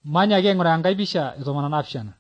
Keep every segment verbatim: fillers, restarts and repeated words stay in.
Manya ke ngura enkai pisha etomon naapishana.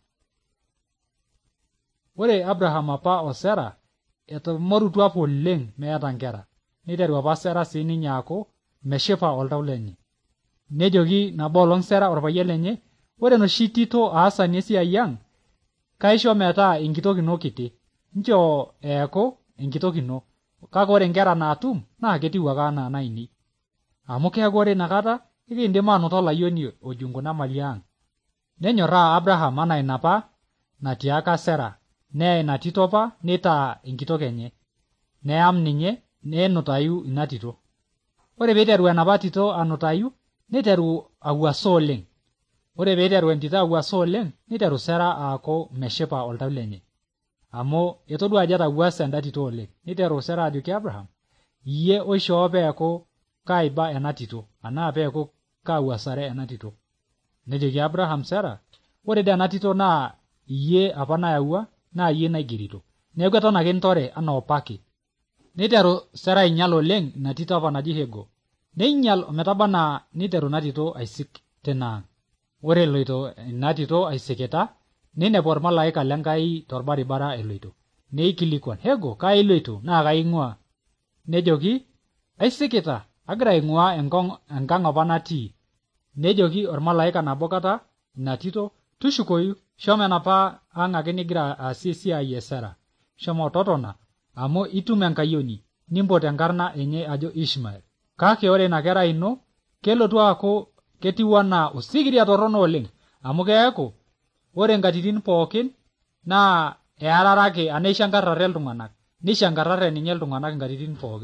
Ore Abraham apa o Sara etomorutua apa oleng meeta nkera. Niteru apa Sara sininye aaku meshipa oltau lenye. Nejoki nabo olong Sara orpayian lenye, ore enoshi tito aasani esiai ang, kaisho metaa enkitok ino kiti. Nchoo eeku enkitok ino. Kake ore nkera naatum naa ketiu ake anaa naini. Amu keeku ore inakata ikindim anoto olayioni ojung kuna mali ang. Nenyoraa Abraham anaa inapa natiaka Sara. Neya ina tito apa nitaa enkitok enye. Neyam ninye nenutayu ina tito. Ore peiteru enapa tito anutayu, niteru awuaso oleng. Ore peiteru entito awuaso oleng, niteru Sara aaku meshipa oltau lenye. Amu etodua ajo etawuasa enda tito oleng. Niteru Sara ajoki Abraham, iyie oishoo peeku kaiba ena tito, anaa peeku kaawuasare ena tito. Nejoki Abraham Sara, ore dee ena tito naa iyie apa nayawua, naa iyie naigerito. Neeku eton ake ntore anaa opake. Niteru Sara ainyal oleng ina tito apa naji Hego. Neinyal ometaba naa niteru ina tito aisik tinaang. Ore eloito ina tito aisikita, ninepu ormalaika lenkai torbaribara eloito. Neikilikuan, Hego, kai iloito naa kai ing'ua? Nejoki, aisikita, agira aing'ua enkong enkang apa natii. Nejoki ormalaika nabo kata ina tito, tushukoyu, shomo enapa ang ake nigira aasie esiai e Sara. Shomo totona, amu itum enkayioni, nimpot enkarna enye ajo Ishmael. Kake ore ina kerai ino, kelotu aaku ketiu anaa osikiria torrono oleng, amu keeku ore nkatitin pookin naa eararaki aneishankarrare iltung'anak, neishankarrare ninye iltung'anak nkatitin pookin.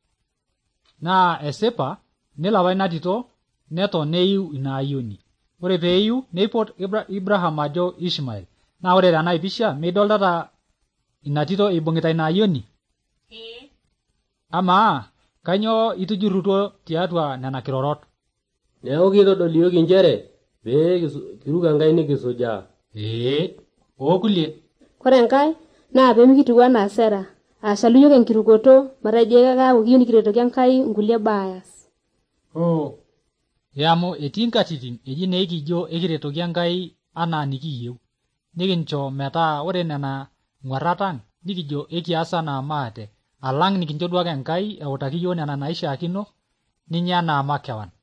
Naa esipa nelo apa ina tito neton neiu ina ayioni. Ore peeiu neipot Ibrahim ajo Ishmael. Naa ore tena pisha midoltata ina tito ibung'ita ina ayioni? Ee. Amaa, kanyoo itujurrutuo tiatua nena kirorot? Neeku kitodolioki njere pee kiruko enkai nikisujaa. Ee, ookulie. Kore enkai naa peemikitiu anaa Sara, ashalu yiok enkirukoto matejo keeku kiyieu nikiretoki enkai nkulie baayas. Oh. Yamu etii nkatitin eji neekijo ekiretoki enkai anaa nikiyieu. Nikincho metaa ore nena ng'uarratang nikijo ekias anaa maate, alang nikincho duake enkai eutaki yiok nena naishaakino ninya anaa makewan.